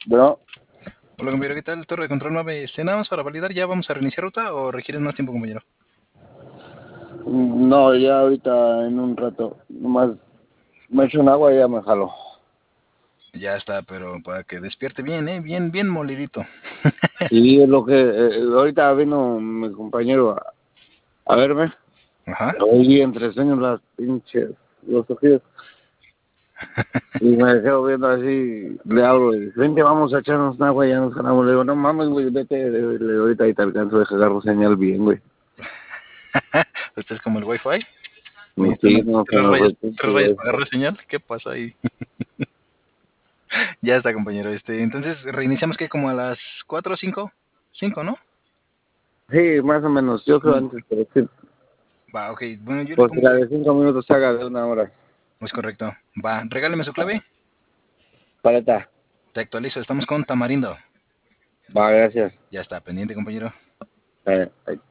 Bueno, Hola compañero, ¿qué tal? Torre de control 9. Nada más para validar, ¿ya vamos a reiniciar ruta o requieres más tiempo, compañero? no, ya ahorita en un rato, nomás me echo un agua y ya me jalo. Ya está, pero para que despierte bien, ¿eh? Bien, bien molidito. Sí, es lo que ahorita vino mi compañero a verme. Ajá. Oí entre sueños las pinches, los ojillos. Y me quedo viendo así, le hablo y vente, vamos a echarnos un agua y ya nos jalamos. Le digo, no mames, güey, vete, le digo, ahorita ahí te alcanzo, deja agarro señal bien, güey. ¿Usted es como el Wi-Fi? ¿Necesita Sí, unas no, se tres me fue rayas, el pinche, tres rayas güey. para agarrar señal? ¿Qué pasa ahí? Ya está, compañero. Entonces reiniciamos que como a las 4 o 5. 5, ¿no? Sí, más o menos, yo creo Mm, antes, pero sí, Va, ok. Bueno, yo le porque pongo. la de 5 minutos se haga de una hora. Es correcto. Va, regáleme su clave. Paleta, Te actualizo. Estamos con Tamarindo. va, gracias. Ya está, pendiente, compañero. Ahí.